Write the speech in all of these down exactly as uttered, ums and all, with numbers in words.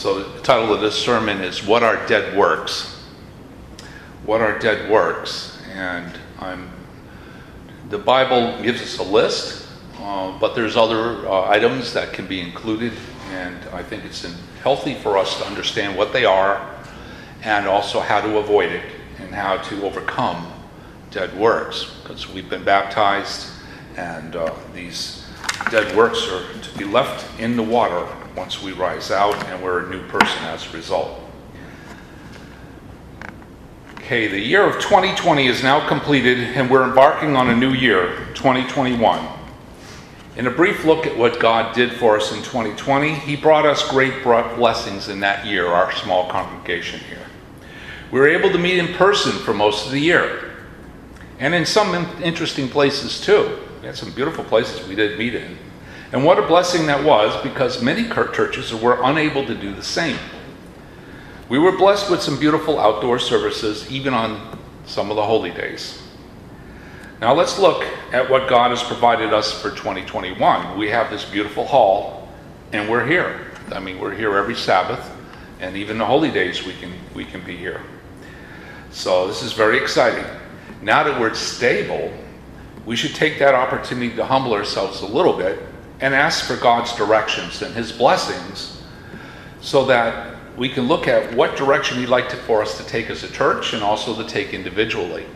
So the title of this sermon is What Are Dead Works? What are dead works? And I'm, the Bible gives us a list, uh, but there's other uh, items that can be included, and I think it's in, healthy for us to understand what they are and also how to avoid it and how to overcome dead works, because we've been baptized, and uh, these dead works are to be left in the water once we rise out, and we're a new person as a result. Okay, the year of twenty twenty is now completed, and we're embarking on a new year, twenty twenty-one. In a brief look at what God did for us in twenty twenty, He brought us great blessings in that year, our small congregation here. We were able to meet in person for most of the year, and in some interesting places too. We had some beautiful places we did meet in. And what a blessing that was, because many churches were unable to do the same. We were blessed with some beautiful outdoor services, even on some of the holy days. Now let's look at what God has provided us for twenty twenty-one. We have this beautiful hall, and we're here. I mean, we're here every Sabbath, and even the holy days we can, we can be here. So this is very exciting. Now that we're stable, we should take that opportunity to humble ourselves a little bit and ask for God's directions and His blessings, so that we can look at what direction He'd like to, for us to take as a church, and also to take individually.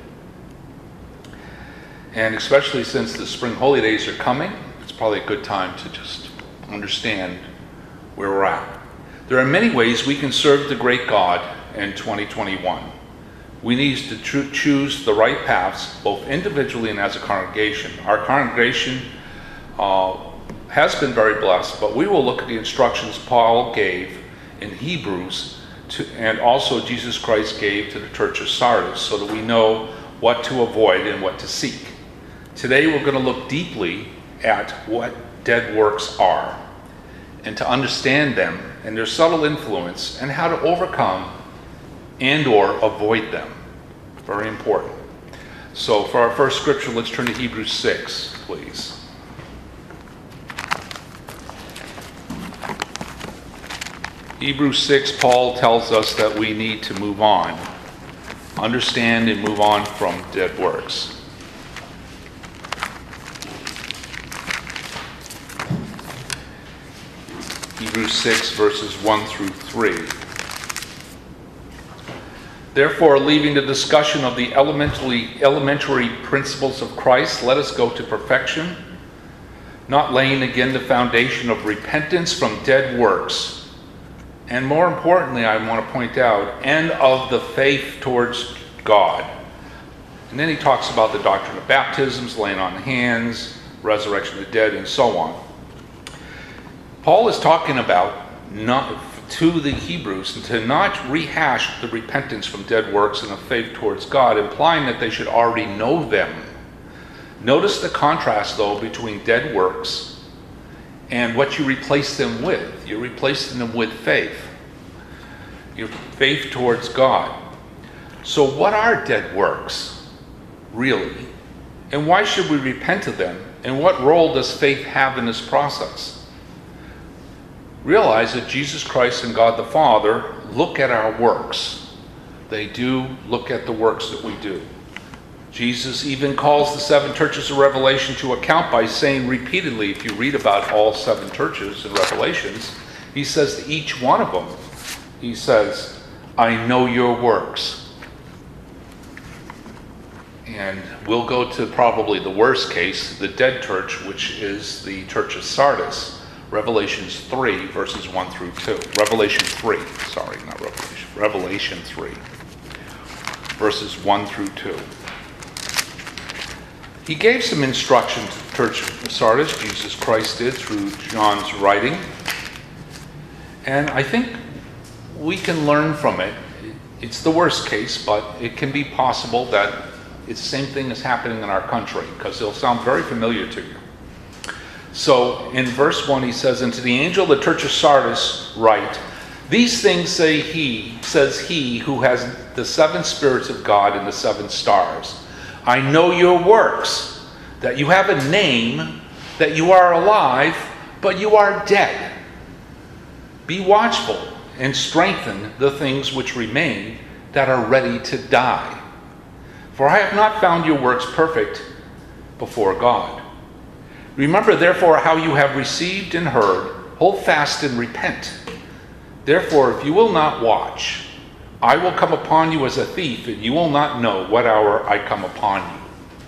And especially since the spring holy days are coming, it's probably a good time to just understand where we're at. There are many ways we can serve the great God in twenty twenty-one. We need to tr- choose the right paths, both individually and as a congregation. Our congregation uh, has been very blessed, but we will look at the instructions Paul gave in Hebrews, to, and also Jesus Christ gave to the church of Sardis, so that we know what to avoid and what to seek. Today we're going to look deeply at what dead works are, and to understand them and their subtle influence, and how to overcome and or avoid them. Very important. So for our first scripture, let's turn to Hebrews six, please. Hebrews six, Paul tells us that we need to move on, understand and move on from dead works. Hebrews six, verses one through three. Therefore, leaving the discussion of the elementary, elementary principles of Christ, let us go to perfection, not laying again the foundation of repentance from dead works, and more importantly, I want to point out, and of the faith towards God. And then he talks about the doctrine of baptisms, laying on hands, resurrection of the dead, and so on. Paul is talking about not to the Hebrews and to not rehash the repentance from dead works and the faith towards God, implying that they should already know them. Notice the contrast, though, between dead works and what you replace them with. You're replacing them with faith. Your faith towards God. So what are dead works, really? And why should we repent of them? And what role does faith have in this process? Realize that Jesus Christ and God the Father look at our works. They do look at the works that we do. Jesus even calls the seven churches of Revelation to account by saying repeatedly, if you read about all seven churches in Revelations, he says to each one of them, he says, I know your works. And we'll go to probably the worst case, the dead church, which is the church of Sardis. Revelations three, verses one through two. Revelation three, sorry, not Revelation. Revelation three, verses one through two. He gave some instruction to the church of Sardis, Jesus Christ did, through John's writing. And I think we can learn from it. It's the worst case, but it can be possible that it's the same thing that's happening in our country, because it'll sound very familiar to you. So in verse one he says, and to the angel of the church of Sardis write, these things say he, says he who has the seven spirits of God and the seven stars. I know your works, that you have a name, that you are alive, but you are dead. Be watchful and strengthen the things which remain that are ready to die. For I have not found your works perfect before God. Remember therefore how you have received and heard, hold fast and repent. Therefore, if you will not watch, I will come upon you as a thief, and you will not know what hour I come upon you.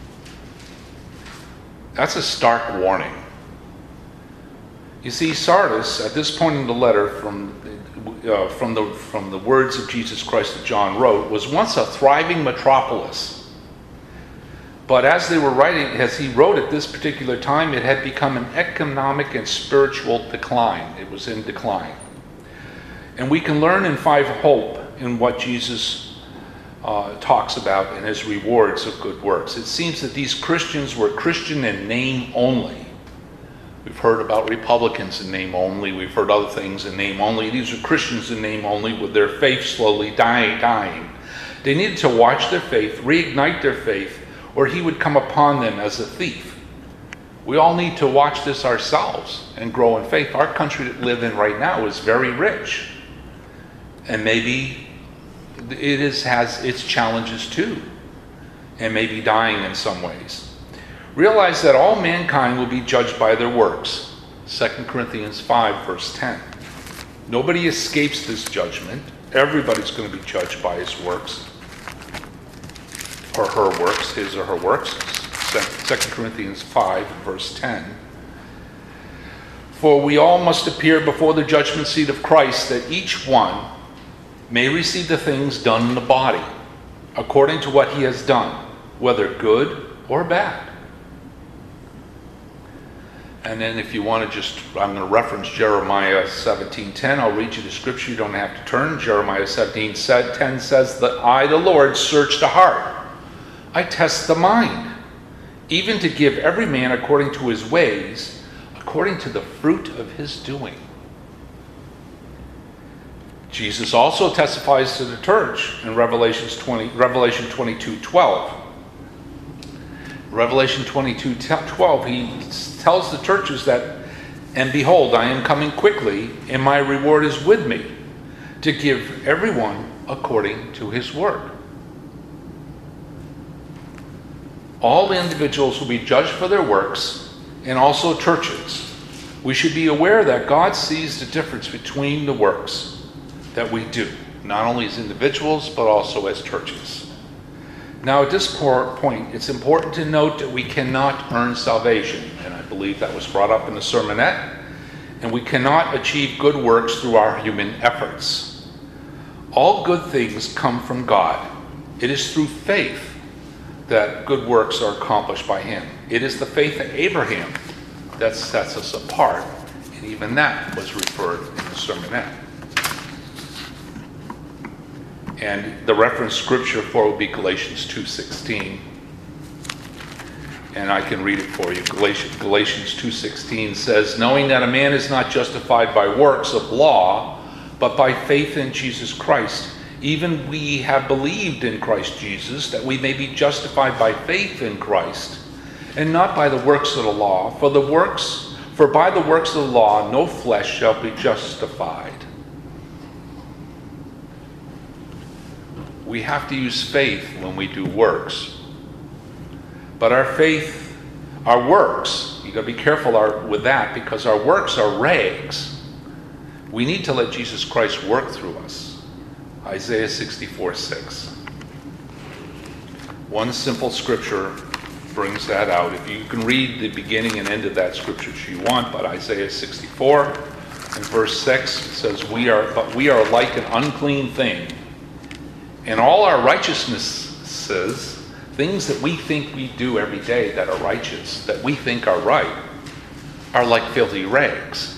That's a stark warning. You see, Sardis, at this point in the letter from, uh, from, the, from the words of Jesus Christ that John wrote, was once a thriving metropolis. But as they were writing, as he wrote at this particular time, it had become an economic and spiritual decline. It was in decline. And we can learn and find hope in what Jesus uh, talks about in his rewards of good works. It seems that these Christians were Christian in name only. We've heard about Republicans in name only. We've heard other things in name only. These are Christians in name only with their faith slowly dying, dying. They needed to watch their faith, reignite their faith, or he would come upon them as a thief. We all need to watch this ourselves and grow in faith. Our country that we live in right now is very rich. And maybe it is, has its challenges too, and may be dying in some ways. Realize that all mankind will be judged by their works. Second Corinthians five, verse ten. Nobody escapes this judgment. Everybody's going to be judged by his works, or her works, his or her works. Second Corinthians five, verse ten. For we all must appear before the judgment seat of Christ, that each one may receive the things done in the body, according to what he has done, whether good or bad. And then if you want to just, I'm going to reference Jeremiah seventeen ten. I'll read you the scripture. You don't have to turn. Jeremiah seventeen ten says that I, the Lord, search the heart. I test the mind, even to give every man according to his ways, according to the fruit of his doing. Jesus also testifies to the church in Revelations twenty, Revelation twenty-two twelve. Revelation twenty-two twelve, he tells the churches that, and behold, I am coming quickly, and my reward is with me, to give everyone according to his work. All individuals will be judged for their works, and also churches. We should be aware that God sees the difference between the works that we do, not only as individuals, but also as churches. Now, at this point, it's important to note that we cannot earn salvation, and I believe that was brought up in the sermonette, and we cannot achieve good works through our human efforts. All good things come from God. It is through faith that good works are accomplished by him. It is the faith of Abraham that sets us apart, and even that was referred in the sermonette. And the reference scripture for would be Galatians two sixteen. And I can read it for you. Galatians, Galatians two sixteen says, knowing that a man is not justified by works of law, but by faith in Jesus Christ. Even we have believed in Christ Jesus, that we may be justified by faith in Christ, and not by the works of the law. For the works, for by the works of the law no flesh shall be justified. We have to use faith when we do works. But our faith, our works, you got to be careful our, with that, because our works are rags. We need to let Jesus Christ work through us. Isaiah sixty-four six. One simple scripture brings that out. If you can read the beginning and end of that scripture if you want, but Isaiah sixty-four and verse six says, "We are, but we are like an unclean thing, and all our righteousnesses, things that we think we do every day that are righteous, that we think are right, are like filthy rags."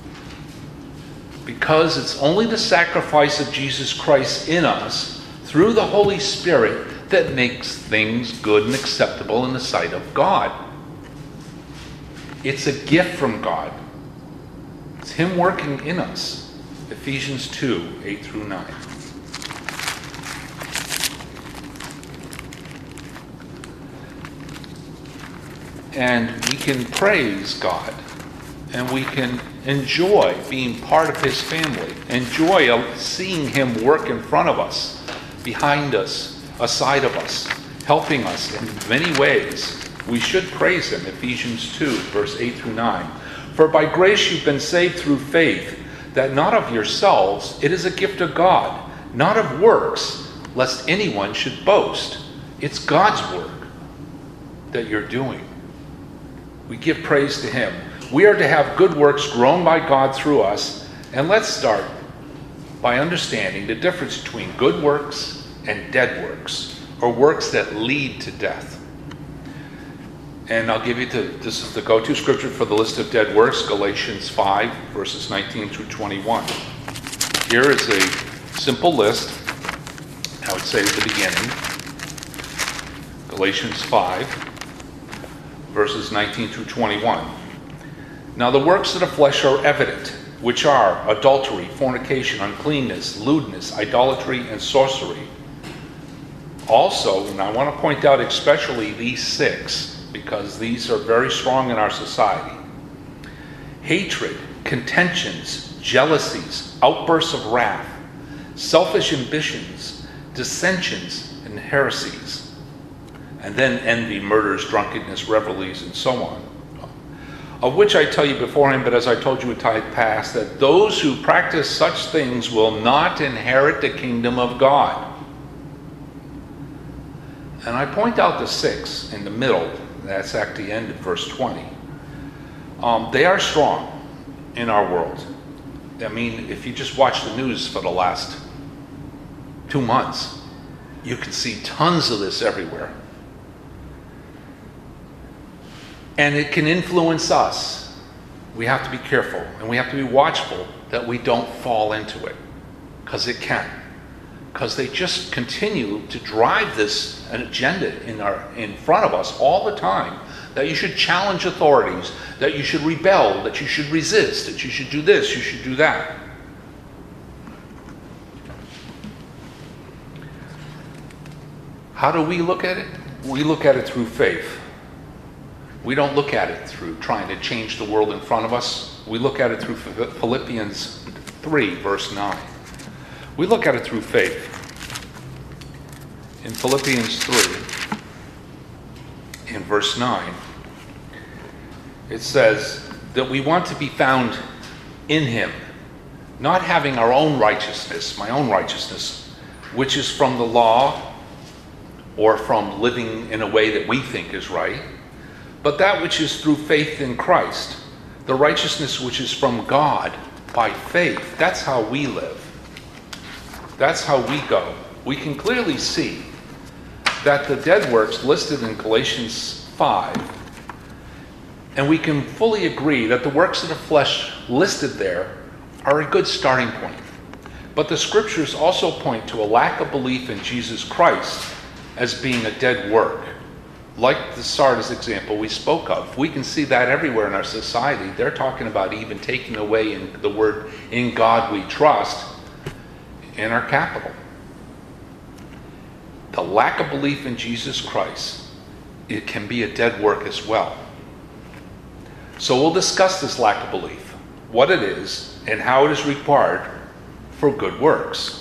Because it's only the sacrifice of Jesus Christ in us, through the Holy Spirit, that makes things good and acceptable in the sight of God. It's a gift from God. It's him working in us. Ephesians two, eight through nine. And we can praise God, and we can Enjoy being part of his family. Enjoy seeing him work in front of us, behind us, aside of us, helping us in many ways. We should praise him, Ephesians two, verse eight through nine. For by grace you've been saved through faith, that not of yourselves, it is a gift of God, not of works, lest anyone should boast. It's God's work that you're doing. We give praise to him. We are to have good works grown by God through us. And let's start by understanding the difference between good works and dead works, or works that lead to death. And I'll give you the, this is the go-to scripture for the list of dead works, Galatians five, verses nineteen through twenty-one. Here is a simple list, I would say at the beginning. Galatians five, verses nineteen through twenty-one. Now the works of the flesh are evident, which are adultery, fornication, uncleanness, lewdness, idolatry, and sorcery. Also, and I want to point out especially these six, because these are very strong in our society: hatred, contentions, jealousies, outbursts of wrath, selfish ambitions, dissensions, and heresies. And then envy, murders, drunkenness, revelries, and so on. Of which I tell you beforehand, but as I told you in time past, that those who practice such things will not inherit the kingdom of God. And I point out the six in the middle, that's at the end of verse twenty. Um, they are strong in our world. I mean, if you just watch the news for the last two months, you can see tons of this everywhere. And it can influence us. We have to be careful, and we have to be watchful that we don't fall into it, because it can. Because they just continue to drive this an agenda in our in front of us all the time, that you should challenge authorities, that you should rebel, that you should resist, that you should do this, you should do that. How do we look at it? We look at it through faith. We don't look at it through trying to change the world in front of us. We look at it through Philippians three, verse nine. We look at it through faith. In Philippians three, in verse nine, it says that we want to be found in him, not having our own righteousness, my own righteousness, which is from the law or from living in a way that we think is right, but that which is through faith in Christ, the righteousness which is from God by faith. That's how we live. That's how we go. We can clearly see that the dead works listed in Galatians five, and we can fully agree that the works of the flesh listed there are a good starting point. But the scriptures also point to a lack of belief in Jesus Christ as being a dead work. Like the Sardis example we spoke of, we can see that everywhere in our society. They're talking about even taking away in the word "in God we trust" in our capital. The lack of belief in Jesus Christ, it can be a dead work as well. So we'll discuss this lack of belief, what it is, and how it is required for good works.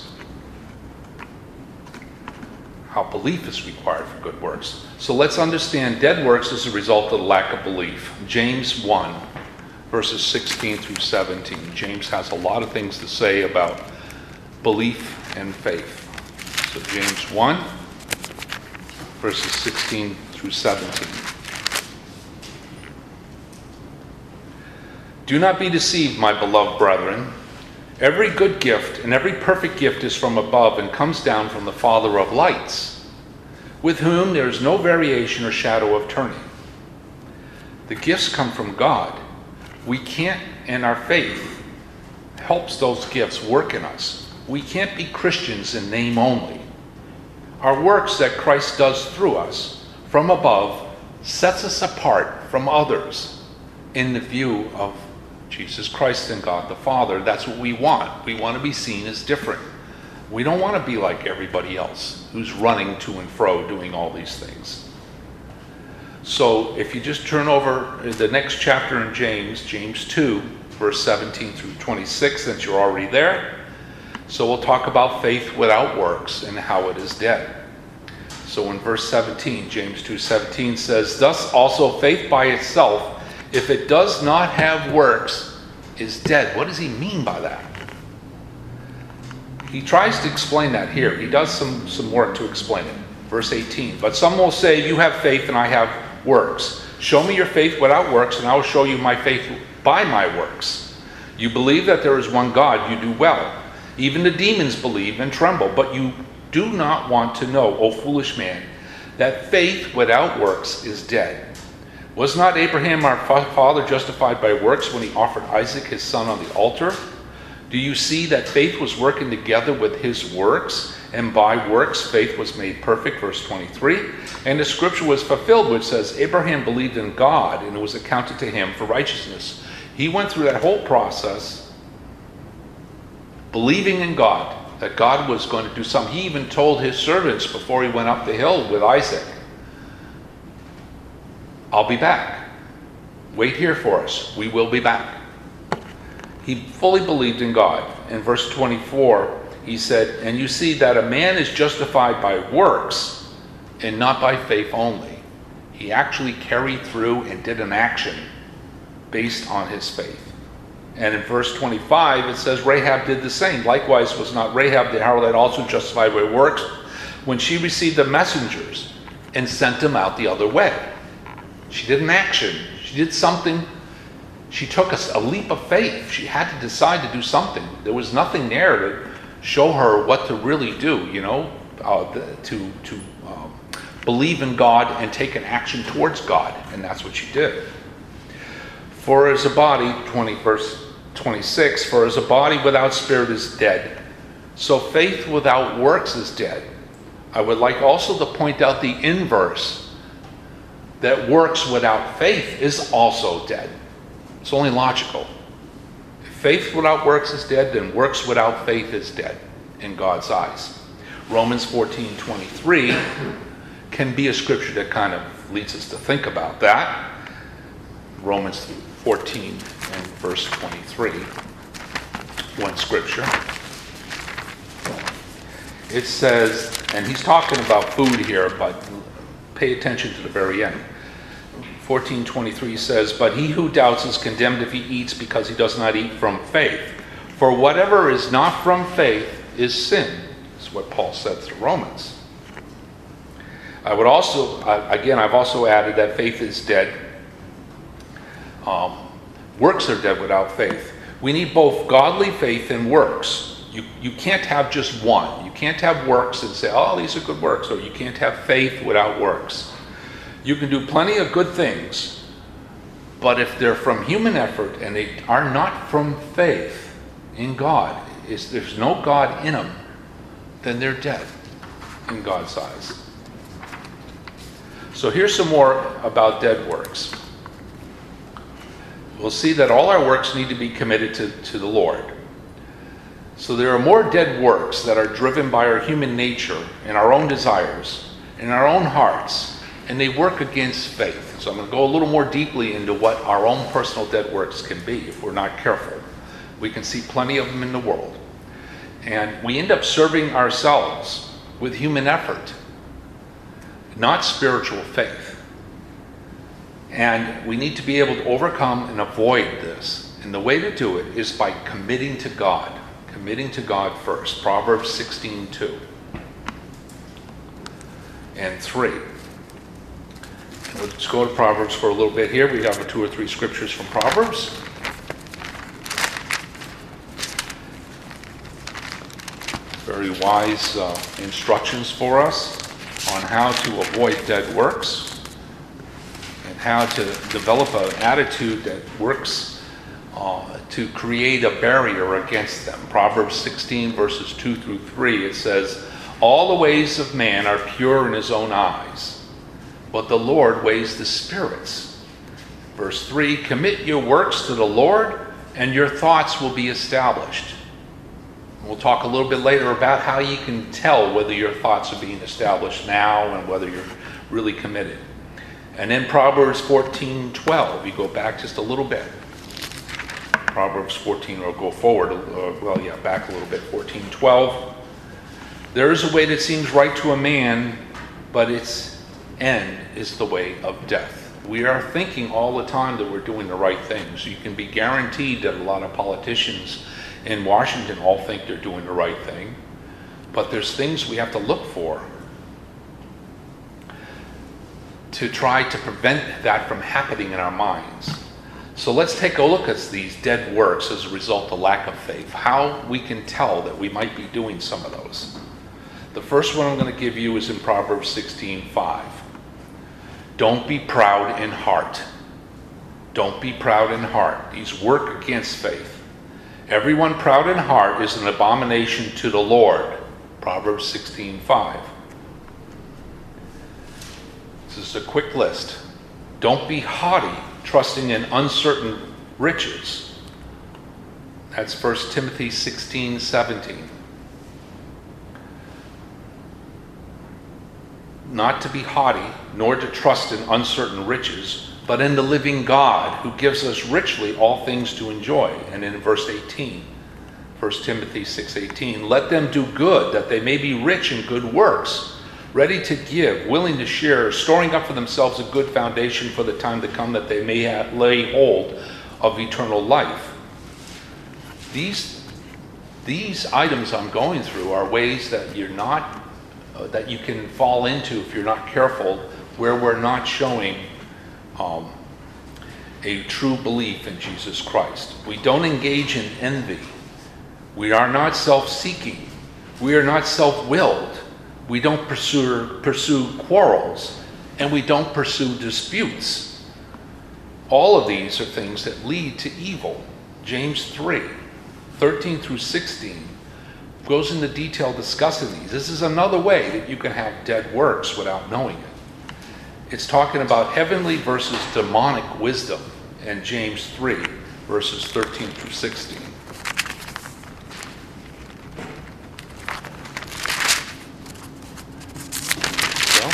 How belief is required for good works. So let's understand dead works as a result of the lack of belief. James one, verses sixteen through seventeen. James has a lot of things to say about belief and faith. So James one, verses sixteen through seventeen. Do not be deceived, my beloved brethren. Every good gift and every perfect gift is from above and comes down from the Father of lights, with whom there is no variation or shadow of turning. The gifts come from God. We can't, and our faith helps those gifts work in us. We can't be Christians in name only. Our works that Christ does through us from above sets us apart from others in the view of Jesus Christ and God the Father. That's what we want. We want to be seen as different. We don't want to be like everybody else who's running to and fro doing all these things. So if you just turn over the next chapter in James, James two, verse seventeen through twenty-six, since you're already there. So we'll talk about faith without works and how it is dead. So in verse seventeen, James two seventeen says, "Thus also faith by itself, if it does not have works, is dead." What does he mean by that? He tries to explain that here. He does some, some work to explain it. Verse eighteen, "But some will say, you have faith and I have works. Show me your faith without works, and I will show you my faith by my works. You believe that there is one God, you do well. Even the demons believe and tremble, but you do not want to know, O foolish man, that faith without works is dead. Was not Abraham our father justified by works when he offered Isaac his son on the altar? Do you see that faith was working together with his works, and by works faith was made perfect?" Verse twenty-three. "And the scripture was fulfilled, which says, Abraham believed in God, and it was accounted to him for righteousness." He went through that whole process believing in God, that God was going to do something. He even told his servants before he went up the hill with Isaac, "I'll be back. Wait here for us. We will be back." He fully believed in God. In verse twenty-four, he said, "And you see that a man is justified by works and not by faith only." He actually carried through and did an action based on his faith. And in verse twenty-five, it says Rahab did the same. "Likewise was not Rahab the harlot also justified by works when she received the messengers and sent them out the other way?" She did an action. She did something. She took a, a leap of faith. She had to decide to do something. There was nothing there to show her what to really do, you know, uh, to, to um, believe in God and take an action towards God. And that's what she did. "For as a body," twenty, verse twenty-six, "for as a body without spirit is dead, so faith without works is dead. I would like also to point out the inverse, that works without faith is also dead." It's only logical. If faith without works is dead, then works without faith is dead in God's eyes. Romans fourteen twenty-three can be a scripture that kind of leads us to think about that. Romans fourteen and verse twenty-three, one scripture. It says, and he's talking about food here, but pay attention to the very end. fourteen twenty-three says, "But he who doubts is condemned if he eats, because he does not eat from faith. For whatever is not from faith is sin." That's what Paul said to Romans. I would also, again, I've also added that faith is dead. Um, works are dead without faith. We need both godly faith and works. You, you can't have just one. You can't have works and say, "Oh, these are good works," or you can't have faith without works. You can do plenty of good things, but if they're from human effort and they are not from faith in God, if there's no God in them, then they're dead in God's eyes. So here's some more about dead works. We'll see that all our works need to be committed to, to the Lord. So there are more dead works that are driven by our human nature and our own desires and our own hearts, and they work against faith. So I'm going to go a little more deeply into what our own personal dead works can be if we're not careful. We can see plenty of them in the world. And we end up serving ourselves with human effort, not spiritual faith. And we need to be able to overcome and avoid this. And the way to do it is by committing to God. Committing to God first. Proverbs sixteen two and three. Let's go to Proverbs for a little bit here. We have two or three scriptures from Proverbs. Very wise uh, instructions for us on how to avoid dead works and how to develop an attitude that works uh, to create a barrier against them. Proverbs sixteen verses two through three, it says, "All the ways of man are pure in his own eyes, but the Lord weighs the spirits." Verse three, "Commit your works to the Lord, and your thoughts will be established." We'll talk a little bit later about how you can tell whether your thoughts are being established now and whether you're really committed. And then Proverbs fourteen twelve, you go back just a little bit. Proverbs fourteen, or go forward, uh, well, yeah, back a little bit, fourteen twelve. There is a way that seems right to a man, but its end is the way of death. We are thinking all the time that we're doing the right things. You can be guaranteed that a lot of politicians in Washington all think they're doing the right thing, but there's things we have to look for to try to prevent that from happening in our minds. So let's take a look at these dead works as a result of lack of faith, how we can tell that we might be doing some of those. The first one I'm going to give you is in Proverbs sixteen five. Don't be proud in heart. Don't be proud in heart. These work against faith. Everyone proud in heart is an abomination to the Lord. Proverbs sixteen five. This is a quick list. Don't be haughty, trusting in uncertain riches. That's First Timothy sixteen seventeen. Not to be haughty, nor to trust in uncertain riches, but in the living God, who gives us richly all things to enjoy. And in verse eighteen, First Timothy six eighteen, let them do good, that they may be rich in good works, ready to give, willing to share, storing up for themselves a good foundation for the time to come, that they may have, lay hold of eternal life. These, these items I'm going through are ways that you're not Uh, that you can fall into if you're not careful, where we're not showing um, a true belief in Jesus Christ. We don't engage in envy. We are not self-seeking. We are not self-willed. We don't pursue, pursue quarrels, and we don't pursue disputes. All of these are things that lead to evil. James three, thirteen through sixteen goes into detail discussing these. This is another way that you can have dead works without knowing it. It's talking about heavenly versus demonic wisdom in James three, verses thirteen through sixteen. So,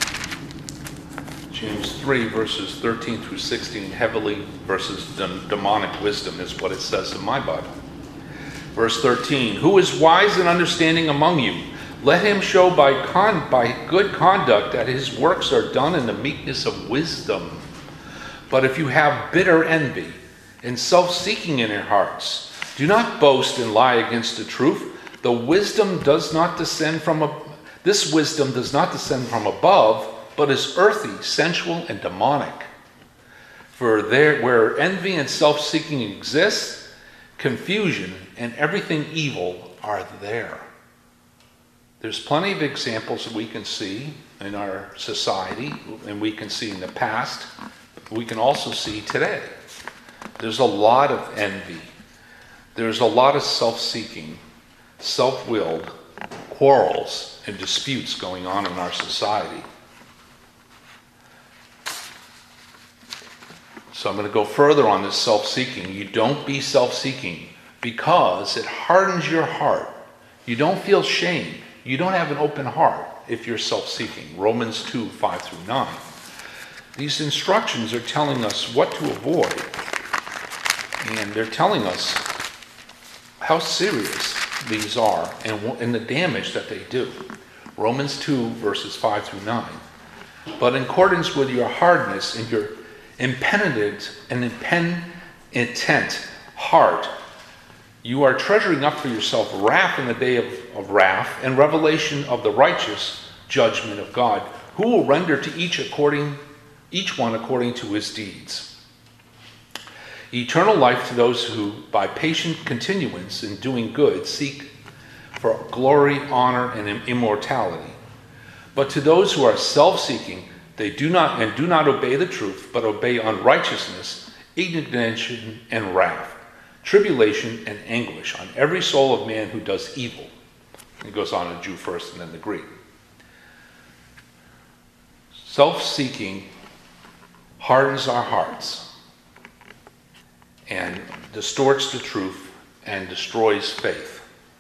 James three, verses thirteen through sixteen, heavenly versus dem- demonic wisdom is what it says in my Bible. Verse thirteen, who is wise and understanding among you? Let him show by, con- by good conduct that his works are done in the meekness of wisdom. But if you have bitter envy and self-seeking in your hearts, do not boast and lie against the truth. The wisdom does not descend from a, this wisdom does not descend from above, but is earthy, sensual, and demonic. For there, where envy and self-seeking exists, confusion and everything evil are there. There's plenty of examples that we can see in our society, and we can see in the past. We can also see today. There's a lot of envy. There's a lot of self-seeking, self-willed quarrels and disputes going on in our society. So I'm going to go further on this self-seeking. You don't be self-seeking because it hardens your heart. You don't feel shame. You don't have an open heart if you're self-seeking. Romans two, five through nine. These instructions are telling us what to avoid. And they're telling us how serious these are and, and the damage that they do. Romans two, verses five through nine. But in accordance with your hardness and your impenitent and impenitent heart, you are treasuring up for yourself wrath in the day of, of wrath and revelation of the righteous judgment of God, who will render to each according, each one according to his deeds. Eternal life to those who, by patient continuance in doing good, seek for glory, honor, and immortality. But to those who are self-seeking, they do not and do not obey the truth, but obey unrighteousness, indignation, and wrath, tribulation and anguish on every soul of man who does evil. It goes on in Jew first and then the Greek. Self-seeking hardens our hearts and distorts the truth and destroys faith.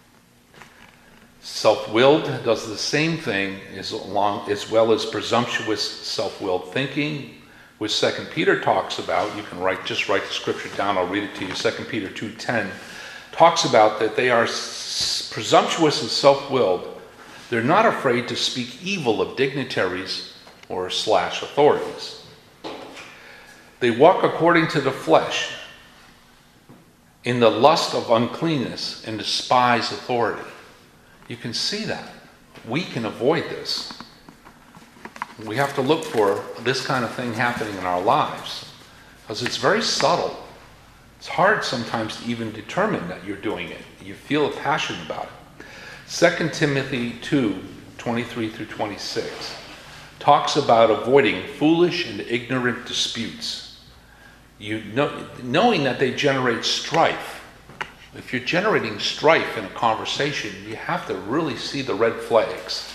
Self-willed does the same thing as, along, as well as presumptuous self-willed thinking, which Second Peter talks about. You can write, just write the scripture down, I'll read it to you. Second Peter two ten talks about that they are s- presumptuous and self-willed. They're not afraid to speak evil of dignitaries or slash authorities. They walk according to the flesh, in the lust of uncleanness, and despise authority. You can see that. We can avoid this. We have to look for this kind of thing happening in our lives, because it's very subtle. It's hard sometimes to even determine that you're doing it. You feel a passion about it. Second Timothy two twenty-three through twenty-six talks about avoiding foolish and ignorant disputes. You know, knowing that they generate strife. If you're generating strife in a conversation, you have to really see the red flags.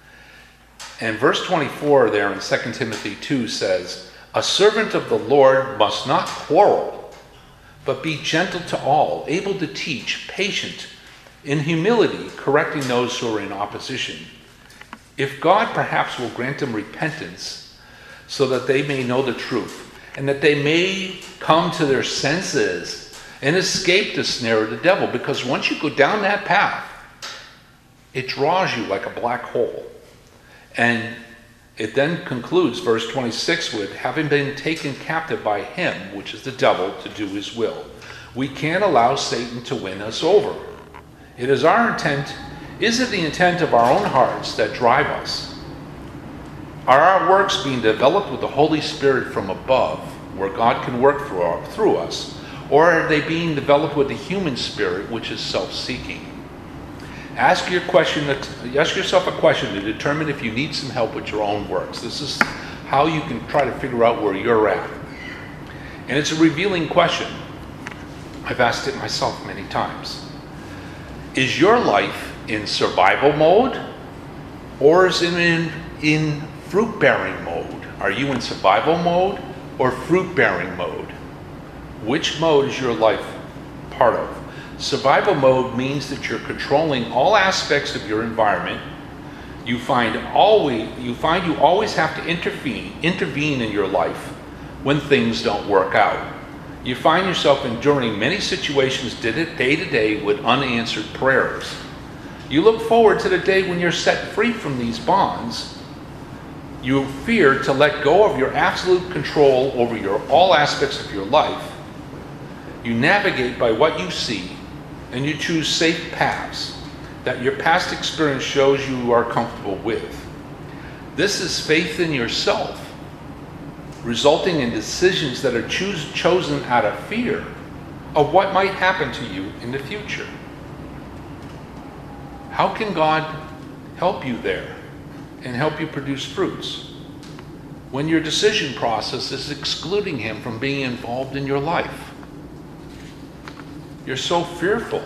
And verse twenty-four there in Second Timothy two says, "A servant of the Lord must not quarrel, but be gentle to all, able to teach, patient, in humility, correcting those who are in opposition. If God perhaps will grant them repentance, so that they may know the truth, and that they may come to their senses and escape the snare of the devil." Because once you go down that path, it draws you like a black hole. And it then concludes, verse twenty-six, with, "Having been taken captive by him," which is the devil, "to do his will." We can't allow Satan to win us over. It is our intent, is it the intent of our own hearts that drive us? Are our works being developed with the Holy Spirit from above, where God can work through, our, through us? Or are they being developed with the human spirit, which is self-seeking? Ask your question. Ask yourself a question to determine if you need some help with your own works. This is how you can try to figure out where you're at. And it's a revealing question. I've asked it myself many times. Is your life in survival mode, or is it in, in fruit-bearing mode? Are you in survival mode or fruit-bearing mode? Which mode is your life part of? Survival mode means that you're controlling all aspects of your environment. You find always you find you always have to intervene intervene in your life when things don't work out. You find yourself enduring many situations day to day with unanswered prayers. You look forward to the day when you're set free from these bonds. You fear to let go of your absolute control over your all aspects of your life. You navigate by what you see, and you choose safe paths that your past experience shows you are comfortable with. This is faith in yourself, resulting in decisions that are choose, chosen out of fear of what might happen to you in the future. How can God help you there and help you produce fruits when your decision process is excluding him from being involved in your life? You're so fearful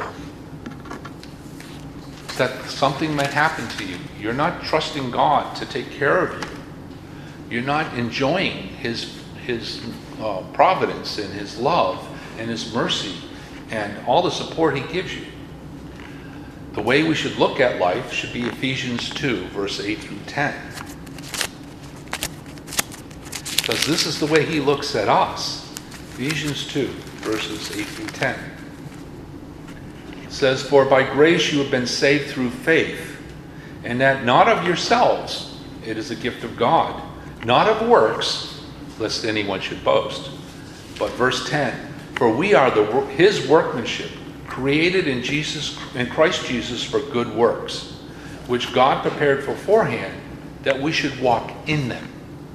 that something might happen to you. You're not trusting God to take care of you. You're not enjoying his, his uh, providence and his love and his mercy and all the support he gives you. The way we should look at life should be Ephesians two, verse eight through ten. Because this is the way he looks at us. Ephesians two, verses eight through ten. It says, "For by grace you have been saved through faith, and that not of yourselves, it is a gift of God, not of works, lest anyone should boast." But verse ten, "For we are the his workmanship, created in Jesus, in Christ Jesus for good works, which God prepared beforehand that we should walk in them."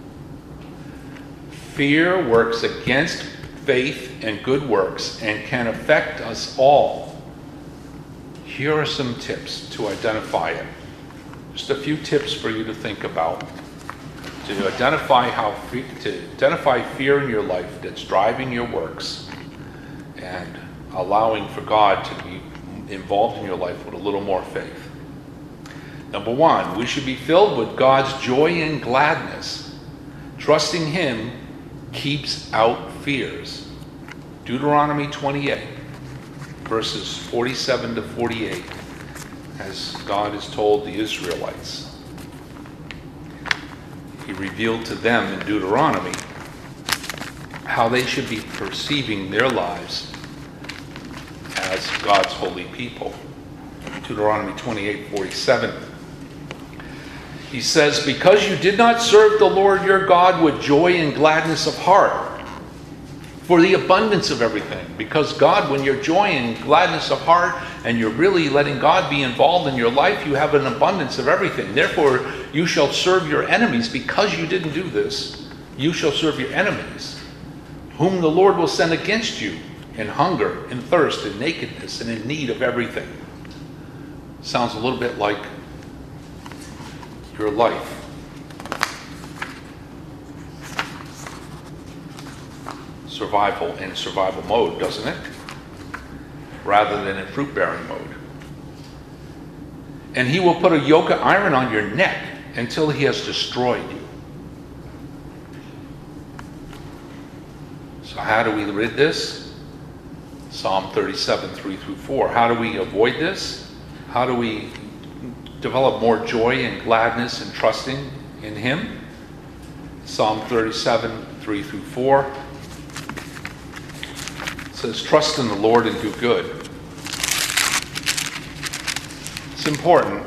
Fear works against faith and good works and can affect us all. Here are some tips to identify it. Just a few tips for you to think about. To identify how to identify fear in your life that's driving your works and allowing for God to be involved in your life with a little more faith. Number one, we should be filled with God's joy and gladness. Trusting him keeps out fears. Deuteronomy twenty-eight, verses forty-seven to forty-eight, as God has told the Israelites. He revealed to them in Deuteronomy how they should be perceiving their lives as God's holy people. Deuteronomy twenty-eight forty-seven. He says, because you did not serve the Lord your God with joy and gladness of heart, for the abundance of everything. Because God, when you're joy and gladness of heart, and you're really letting God be involved in your life, you have an abundance of everything. Therefore, you shall serve your enemies. Because you didn't do this, you shall serve your enemies, whom the Lord will send against you in hunger, in thirst, in nakedness, and in need of everything. Sounds a little bit like your life. Survival in survival mode, doesn't it? Rather than in fruit-bearing mode. And he will put a yoke of iron on your neck until he has destroyed you. So how do we rid this? Psalm thirty-seven, three through four. How do we avoid this? How do we develop more joy and gladness and trusting in him? Psalm thirty-seven, three through four. It says, trust in the Lord and do good. It's important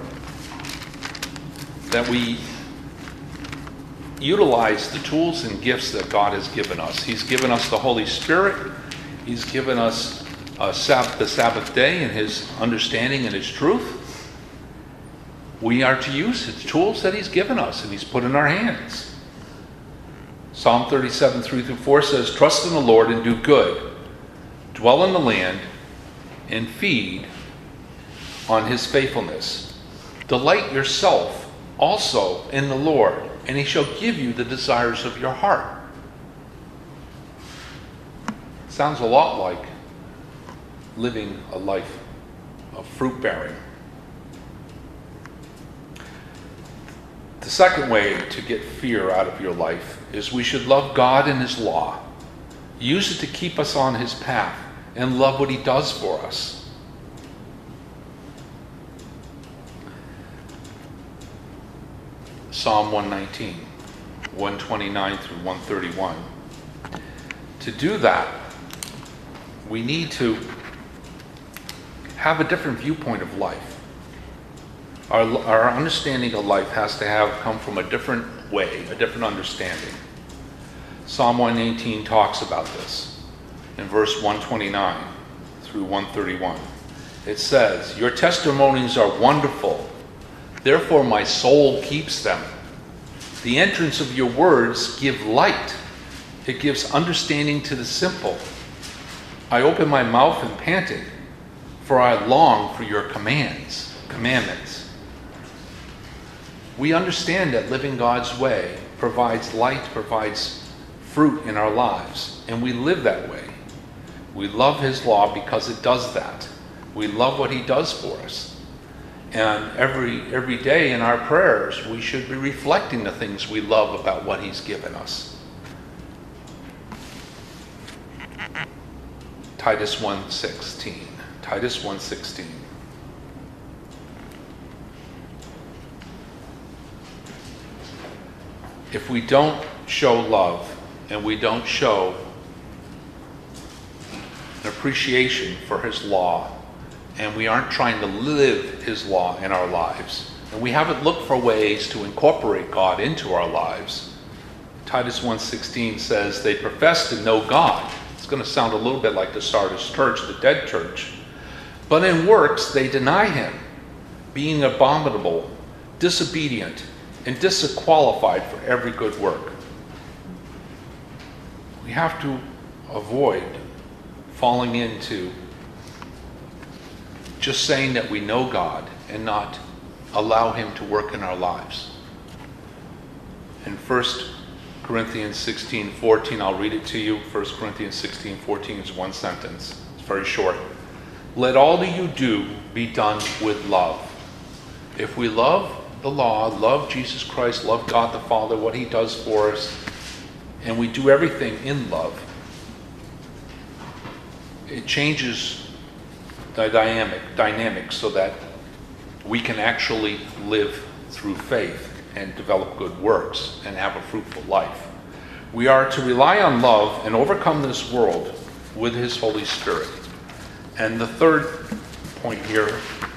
that we utilize the tools and gifts that God has given us. He's given us the Holy Spirit. He's given us uh, Sab- the Sabbath day and his understanding and his truth. We are to use the tools that he's given us and he's put in our hands. Psalm thirty-seven, three through four says, trust in the Lord and do good. Dwell in the land and feed on his faithfulness. Delight yourself also in the Lord, and he shall give you the desires of your heart. Sounds a lot like living a life of fruit bearing. The second way to get fear out of your life is we should love God and his law. Use it to keep us on his path and love what he does for us. Psalm one nineteen, one twenty-nine through one thirty-one. To do that, we need to have a different viewpoint of life. Our, our understanding of life has to have come from a different way, a different understanding. Psalm one eighteen talks about this in verse one twenty-nine through one thirty-one. It says, your testimonies are wonderful, therefore my soul keeps them. The entrance of your words give light. It gives understanding to the simple. I open my mouth and panted, for I long for your commands, commandments. We understand that living God's way provides light, provides fruit in our lives, and we live that way. We love his law because it does that. We love what he does for us. And every every day in our prayers, we should be reflecting the things we love about what he's given us. Titus one sixteen. Titus one sixteen. If we don't show love and we don't show an appreciation for his law, and we aren't trying to live his law in our lives, and we haven't looked for ways to incorporate God into our lives, Titus one sixteen says they profess to know God. It's going to sound a little bit like the Sardis church, the dead church. But in works they deny him, being abominable, disobedient, and disqualified for every good work. We have to avoid falling into just saying that we know God and not allow him to work in our lives. In First Corinthians sixteen fourteen, I'll read it to you. First Corinthians sixteen fourteen is one sentence. It's very short. Let all that you do be done with love. If we love the law, love Jesus Christ, love God the Father, what he does for us, and we do everything in love, it changes the dynamic, dynamic so that we can actually live through faith and develop good works and have a fruitful life. We are to rely on love and overcome this world with his Holy Spirit. And the third point here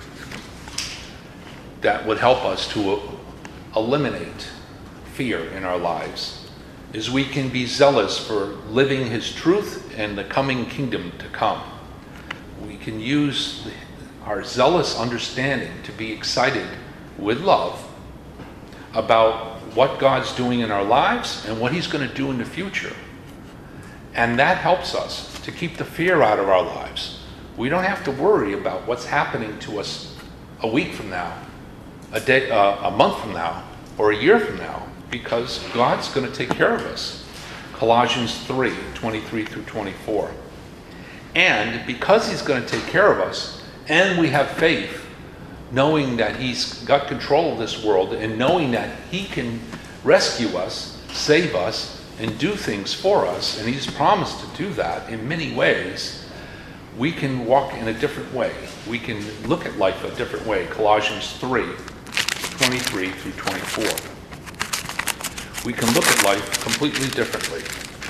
that would help us to eliminate fear in our lives is we can be zealous for living his truth and the coming kingdom to come. We can use our zealous understanding to be excited with love about what God's doing in our lives and what he's going to do in the future. And that helps us to keep the fear out of our lives. We don't have to worry about what's happening to us a week from now, a day, uh, a month from now, or a year from now, because God's going to take care of us. Colossians three, twenty-three through twenty-four. And because he's going to take care of us, and we have faith, knowing that he's got control of this world and knowing that he can rescue us, save us, and do things for us, and he's promised to do that in many ways, we can walk in a different way. We can look at life a different way. Colossians three, twenty-three through twenty-four. We can look at life completely differently.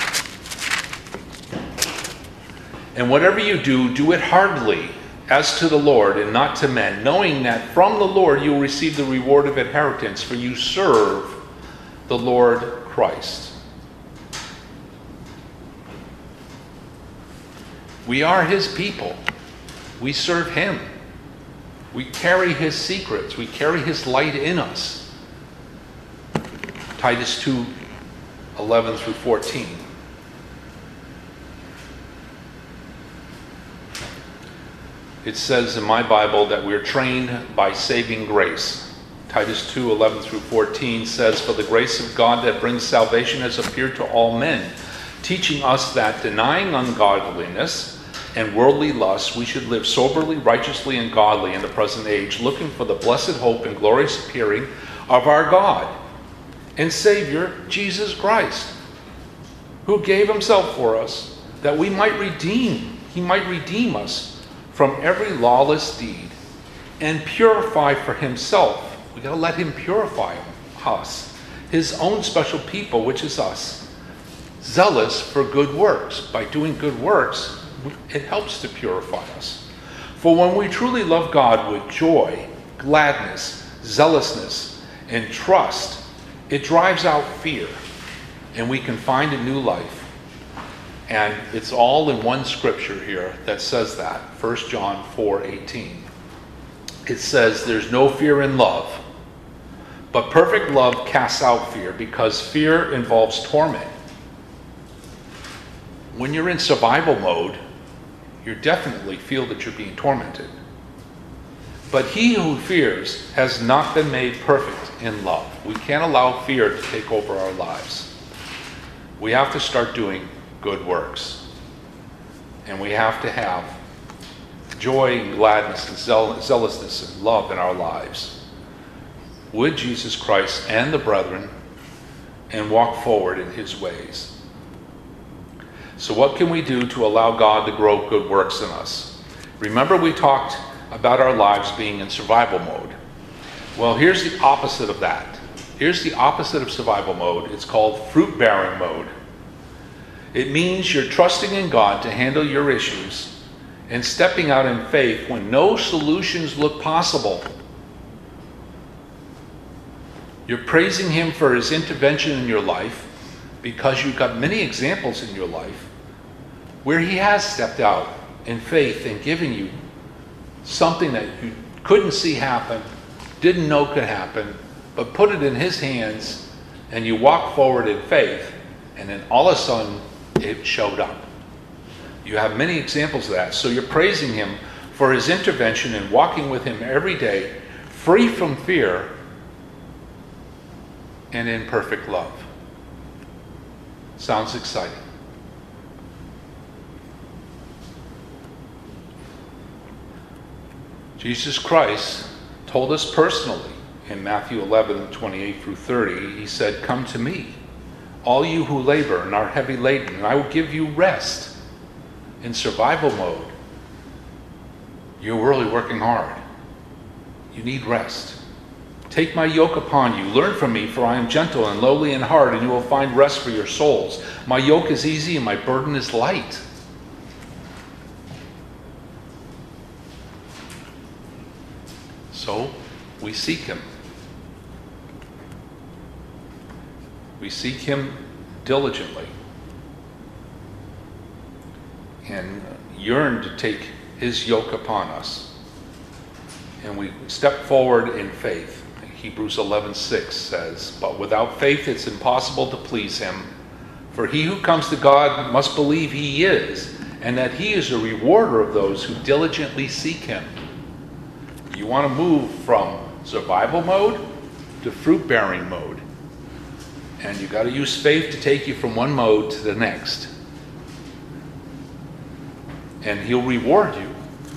And whatever you do, do it heartily, as to the Lord and not to men, knowing that from the Lord you will receive the reward of inheritance, for you serve the Lord Christ. We are his people. We serve him. We carry his secrets. We carry his light in us. Titus two, eleven through fourteen. It says in my Bible that we're trained by saving grace. Titus two, eleven through fourteen says, "For the grace of God that brings salvation has appeared to all men, teaching us that denying ungodliness and worldly lusts, we should live soberly, righteously, and godly in the present age, looking for the blessed hope and glorious appearing of our God and Savior, Jesus Christ, who gave himself for us, that we might redeem, he might redeem us from every lawless deed and purify for himself." We got to let him purify us, his own special people, which is us, zealous for good works. By doing good works, it helps to purify us. For when we truly love God with joy, gladness, zealousness, and trust, it drives out fear, and we can find a new life. And it's all in one scripture here that says that, First John four eighteen. It says, "There's no fear in love, but perfect love casts out fear, because fear involves torment." When you're in survival mode, you definitely feel that you're being tormented. But he who fears has not been made perfect in love. We can't allow fear to take over our lives. We have to start doing good works. And we have to have joy and gladness and zeal- zealousness and love in our lives with Jesus Christ and the brethren, and walk forward in his ways. So what can we do to allow God to grow good works in us? Remember, we talked about our lives being in survival mode. Well, here's the opposite of that. Here's the opposite of survival mode. It's called fruit-bearing mode. It means you're trusting in God to handle your issues and stepping out in faith when no solutions look possible. You're praising him for his intervention in your life, because you've got many examples in your life where he has stepped out in faith and given you something that you couldn't see happen, didn't know could happen, but put it in his hands, and you walk forward in faith, and then all of a sudden it showed up. You have many examples of that. So you're praising him for his intervention and walking with him every day, free from fear and in perfect love. Sounds exciting. Jesus Christ told us personally in Matthew eleven, twenty-eight through thirty, he said, "Come to me, all you who labor and are heavy laden, and I will give you rest." In survival mode, you're really working hard. You need rest. Take my yoke upon you. Learn from me, for I am gentle and lowly in heart, and you will find rest for your souls. My yoke is easy and my burden is light. So we seek him. We seek him diligently and yearn to take his yoke upon us. And we step forward in faith. Hebrews eleven six says, but without faith it's impossible to please him. For he who comes to God must believe he is, and that he is a rewarder of those who diligently seek him. You want to move from survival mode to fruit-bearing mode. And you got to use faith to take you from one mode to the next. And he'll reward you.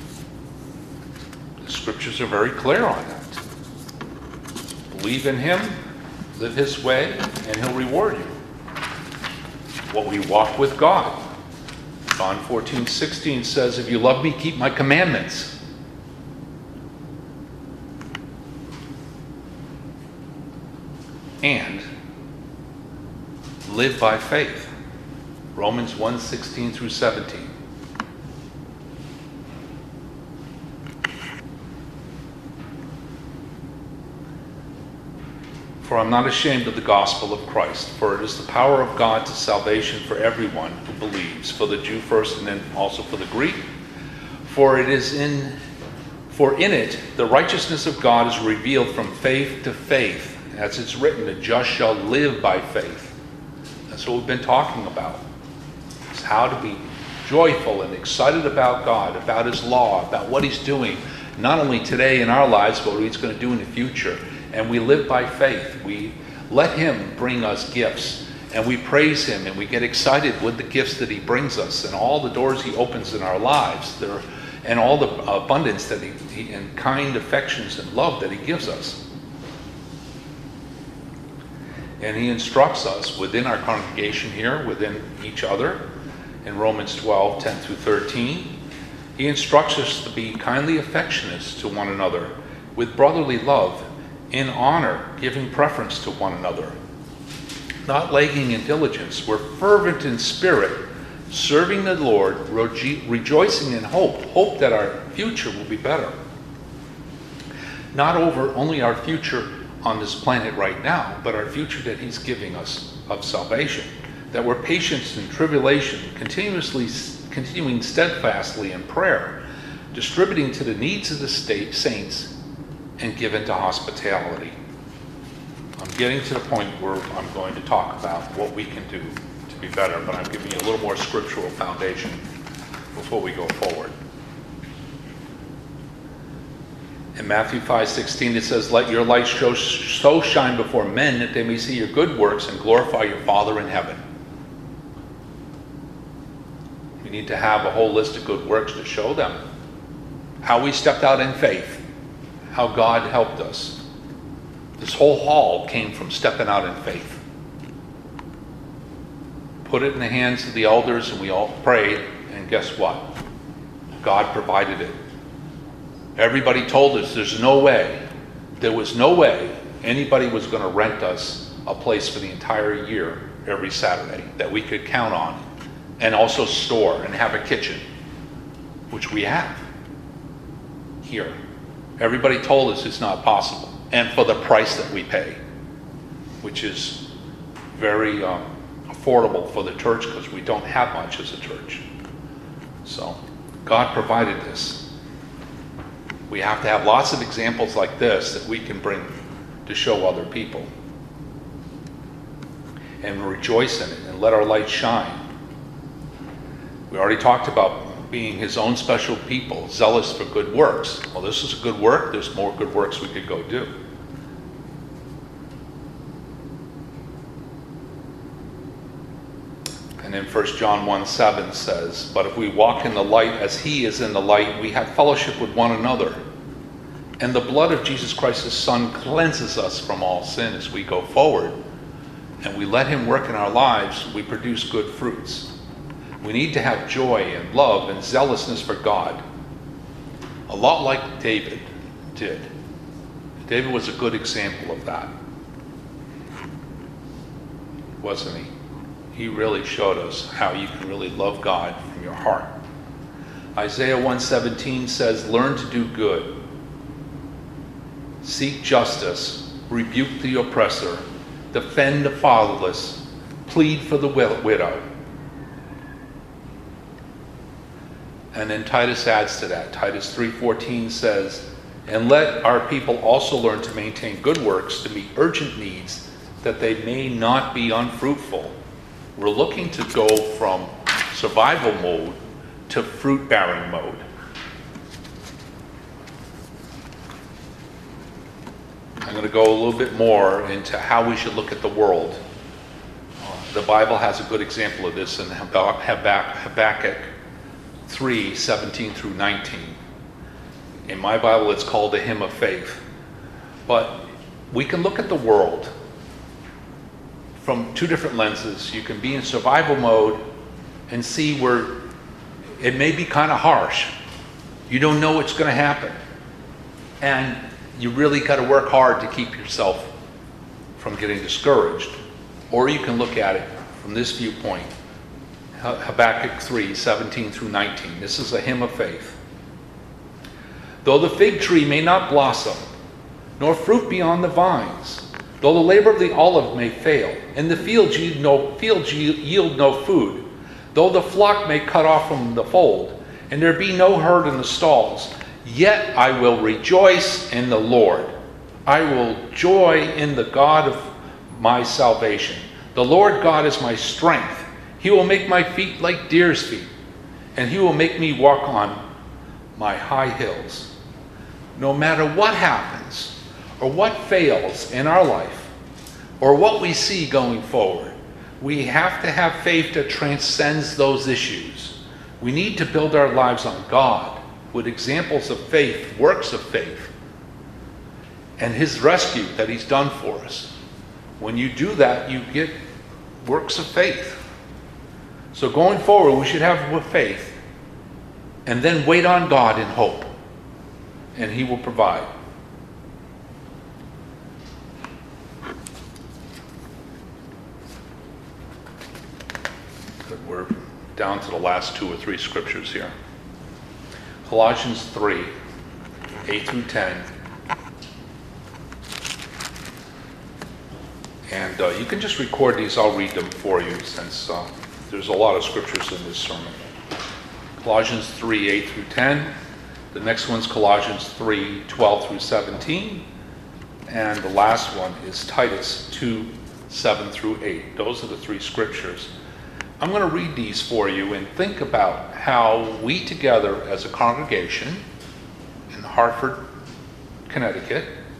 The scriptures are very clear on that. Believe in him, live his way, and he'll reward you. What we walk with God. John fourteen sixteen says, if you love me, keep my commandments. And live by faith. Romans one sixteen through seventeen. For I'm not ashamed of the gospel of Christ, for it is the power of God to salvation for everyone who believes, for the Jew first and then also for the Greek. For it is in for in it the righteousness of God is revealed from faith to faith. As it's written, the just shall live by faith. That's what we've been talking about. It's how to be joyful and excited about God, about his law, about what he's doing, not only today in our lives, but what he's going to do in the future. And we live by faith. We let him bring us gifts, and we praise him, and we get excited with the gifts that he brings us and all the doors he opens in our lives, there, and all the abundance that he, he and kind affections and love that he gives us. And he instructs us within our congregation here, within each other, in Romans twelve ten through thirteen. He instructs us to be kindly affectionate to one another, with brotherly love, in honor, giving preference to one another, not lagging in diligence. We're fervent in spirit, serving the Lord, rejo- rejoicing in hope, hope that our future will be better. Not over only our future on this planet right now, but our future that he's giving us of salvation, that we're patient in tribulation, continuously continuing steadfastly in prayer, distributing to the needs of the state saints, and given to hospitality. I'm getting to the point where I'm going to talk about what we can do to be better, but I'm giving you a little more scriptural foundation before we go forward. In Matthew five sixteen, it says, let your light show, so shine before men that they may see your good works and glorify your Father in heaven. We need to have a whole list of good works to show them how we stepped out in faith, how God helped us. This whole hall came from stepping out in faith. Put it in the hands of the elders, and we all prayed, and guess what? God provided it. Everybody told us there's no way, there was no way anybody was going to rent us a place for the entire year every Saturday that we could count on, and also store and have a kitchen, which we have here. Everybody told us it's not possible, and for the price that we pay, which is very um, affordable for the church because we don't have much as a church. So God provided this. We have to have lots of examples like this that we can bring to show other people. And rejoice in it and let our light shine. We already talked about being his own special people, zealous for good works. Well, this is a good work. There's more good works we could go do. And then First John one seven says, but if we walk in the light as he is in the light, we have fellowship with one another. And the blood of Jesus Christ, his Son, cleanses us from all sin. As we go forward and we let him work in our lives, we produce good fruits. We need to have joy and love and zealousness for God. A lot like David did. David was a good example of that, wasn't he? He really showed us how you can really love God from your heart. Isaiah one seventeen says, learn to do good, seek justice, rebuke the oppressor, defend the fatherless, plead for the widow. And then Titus adds to that. Titus three fourteen says, and let our people also learn to maintain good works to meet urgent needs, that they may not be unfruitful. We're looking to go from survival mode to fruit-bearing mode. I'm going to go a little bit more into how we should look at the world. Uh, the Bible has a good example of this in Habakkuk three seventeen through nineteen. In my Bible, it's called a hymn of faith. But we can look at the world from two different lenses. You can be in survival mode and see where it may be kind of harsh. You don't know what's going to happen. And you really got to work hard to keep yourself from getting discouraged. Or you can look at it from this viewpoint. Habakkuk three seventeen through nineteen. This is a hymn of faith. Though the fig tree may not blossom, nor fruit be on the vines, though the labor of the olive may fail, and the fields yield no, fields yield no food, though the flock may cut off from the fold, and there be no herd in the stalls, yet I will rejoice in the Lord. I will joy in the God of my salvation. The Lord God is my strength. He will make my feet like deer's feet, and he will make me walk on my high hills. No matter what happens, or what fails in our life, or what we see going forward, we have to have faith that transcends those issues. We need to build our lives on God with examples of faith, works of faith, and his rescue that he's done for us. When you do that, you get works of faith. So going forward, we should have faith, and then wait on God in hope, and he will provide. Good. We're down to the last two or three scriptures here. Colossians three, eight through ten. And uh, you can just record these. I'll read them for you, since uh, there's a lot of scriptures in this sermon. Colossians three, eight through ten. The next one's Colossians three, twelve through seventeen. And the last one is Titus two, seven through eight. Those are the three scriptures. I'm going to read these for you and think about how we together as a congregation in Hartford, Connecticut,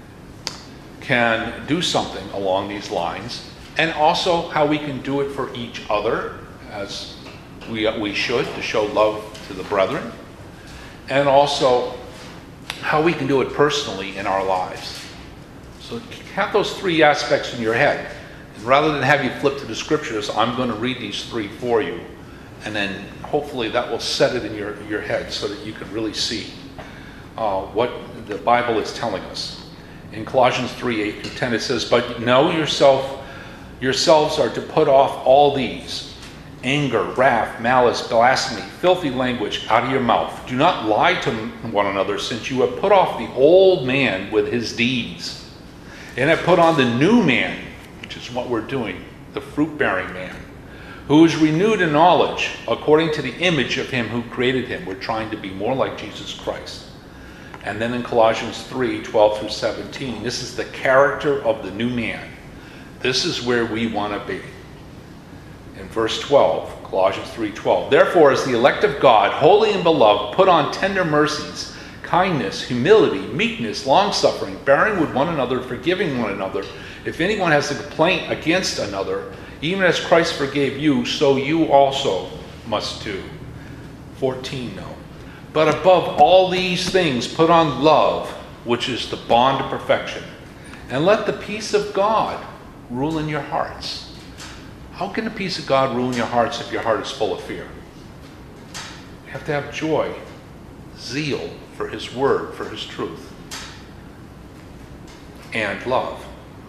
can do something along these lines, and also how we can do it for each other, as we, we should, to show love to the brethren, and also how we can do it personally in our lives. So have those three aspects in your head. And rather than have you flip to the scriptures, I'm going to read these three for you, and then hopefully that will set it in your, your head so that you can really see uh, what the Bible is telling us. In Colossians three, eight through ten, it says, but know yourself, yourselves are to put off all these: anger, wrath, malice, blasphemy, filthy language out of your mouth. Do not lie to one another, since you have put off the old man with his deeds, and have put on the new man, which is what we're doing, the fruit-bearing man, who is renewed in knowledge according to the image of him who created him. We're trying to be more like Jesus Christ. And then in Colossians three, twelve through seventeen, this is the character of the new man. This is where we want to be. In verse twelve, Colossians three, twelve, therefore, as the elect of God, holy and beloved, put on tender mercies, kindness, humility, meekness, long-suffering, bearing with one another, forgiving one another. If anyone has a complaint against another, even as Christ forgave you, so you also must do. fourteen, no. But above all these things, put on love, which is the bond of perfection. And let the peace of God rule in your hearts. How can the peace of God rule in your hearts if your heart is full of fear? You have to have joy, zeal for his word, for his truth. and love.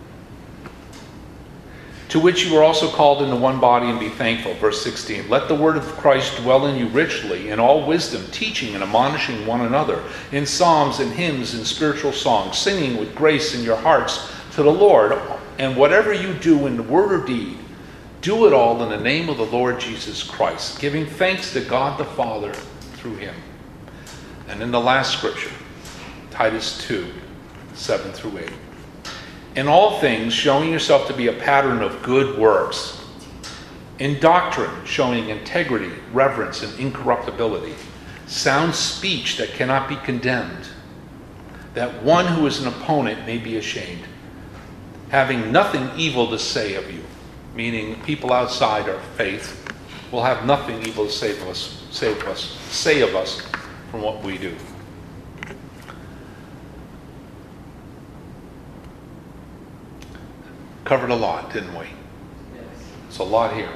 To which you were also called into one body, and be thankful. Verse sixteen, let the word of Christ dwell in you richly, in all wisdom, teaching and admonishing one another, in psalms and hymns and spiritual songs, singing with grace in your hearts to the Lord. And whatever you do in word or deed, do it all in the name of the Lord Jesus Christ, giving thanks to God the Father through him. And in the last scripture, Titus two, seven through eight. In all things, showing yourself to be a pattern of good works. In doctrine, showing integrity, reverence, and incorruptibility. Sound speech that cannot be condemned. That one who is an opponent may be ashamed. Having nothing evil to say of you. Meaning people outside our faith will have nothing evil to say of us, say of us, say of us from what we do. Covered a lot, didn't we? Yes. It's a lot here.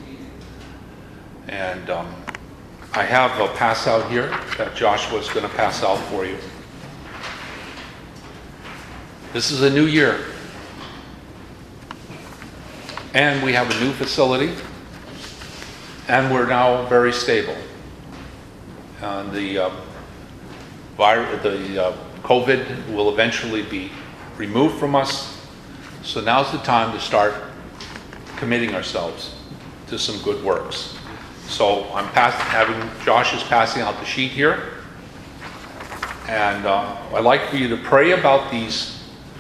And um, I have a pass out here that Joshua's going to pass out for you. This is a new year. And we have a new facility. And we're now very stable. And the, uh, vir- the uh, COVID will eventually be removed from us. So now's the time to start committing ourselves to some good works. So I'm pass- having, Josh is passing out the sheet here. And uh, I'd like for you to pray about these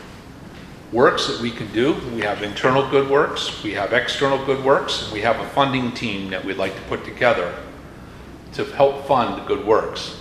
works that we can do. We have internal good works, we have external good works, and we have a funding team that we'd like to put together to help fund the good works.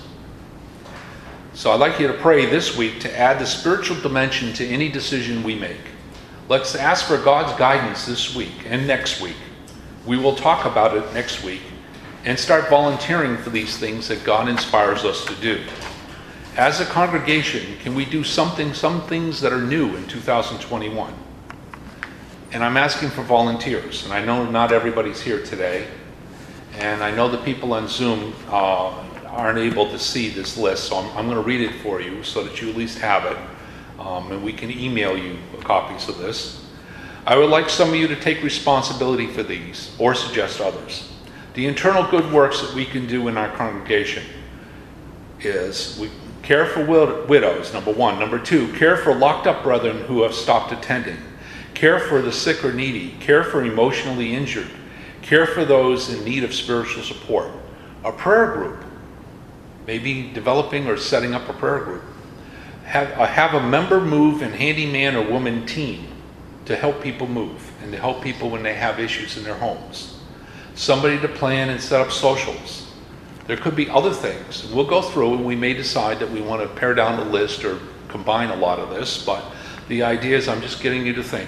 So I'd like you to pray this week to add the spiritual dimension to any decision we make. Let's ask for God's guidance this week and next week. We will talk about it next week and start volunteering for these things that God inspires us to do. As a congregation, can we do something, some things that are new in two thousand twenty-one? And I'm asking for volunteers. And I know not everybody's here today. And I know the people on Zoom uh, aren't able to see this list, so I'm, I'm going to read it for you so that you at least have it. Um, and we can email you copies of this. I would like some of you to take responsibility for these or suggest others. The internal good works that we can do in our congregation is we care for wid- widows, number one. Number two, care for locked up brethren who have stopped attending. Care for the sick or needy. Care for emotionally injured. Care for those in need of spiritual support. A prayer group. Maybe developing or setting up a prayer group. Have, uh, have a member move and handyman or woman team to help people move and to help people when they have issues in their homes. Somebody to plan and set up socials. There could be other things. We'll go through and we may decide that we want to pare down the list or combine a lot of this, but the idea is I'm just getting you to think.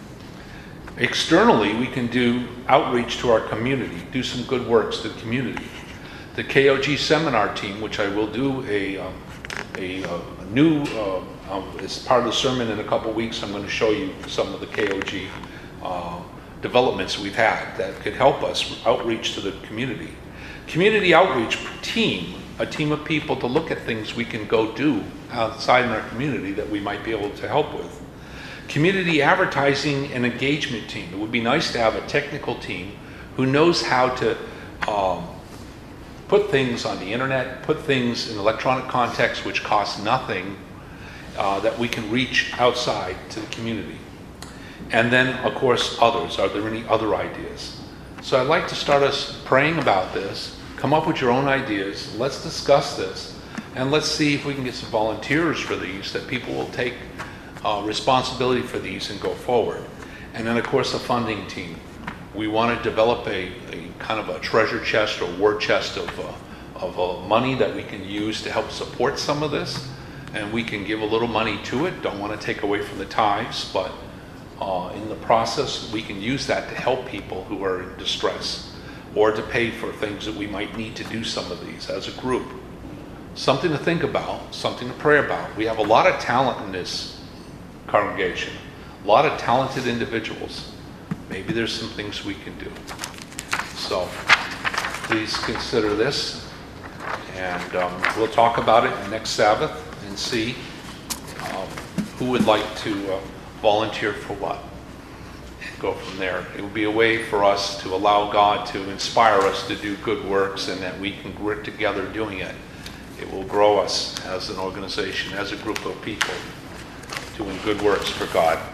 Externally, we can do outreach to our community, do some good works to the community. The K O G seminar team, which I will do a um, A, uh, a new, uh, um, as part of the sermon in a couple weeks, I'm going to show you some of the K O G uh, developments we've had that could help us outreach to the community. Community outreach team, a team of people to look at things we can go do outside in our community that we might be able to help with. Community advertising and engagement team. It would be nice to have a technical team who knows how to um, put things on the internet, put things in electronic context which cost nothing, uh, that we can reach outside to the community. And then, of course, others. Are there any other ideas? So I'd like to start us praying about this, come up with your own ideas, let's discuss this, and let's see if we can get some volunteers for these, that people will take uh, responsibility for these and go forward. And then, of course, a funding team. We want to develop a, a kind of a treasure chest or war chest of, uh, of uh, money that we can use to help support some of this. And we can give a little money to it. Don't want to take away from the tithes, but uh, in the process, we can use that to help people who are in distress or to pay for things that we might need to do some of these as a group. Something to think about, something to pray about. We have a lot of talent in this congregation, a lot of talented individuals. Maybe there's some things we can do. So please consider this, and um, we'll talk about it next Sabbath and see um, who who would like to uh, volunteer for what? And go from there. It would be a way for us to allow God to inspire us to do good works, and that we can work together doing it. It will grow us as an organization, as a group of people doing good works for God.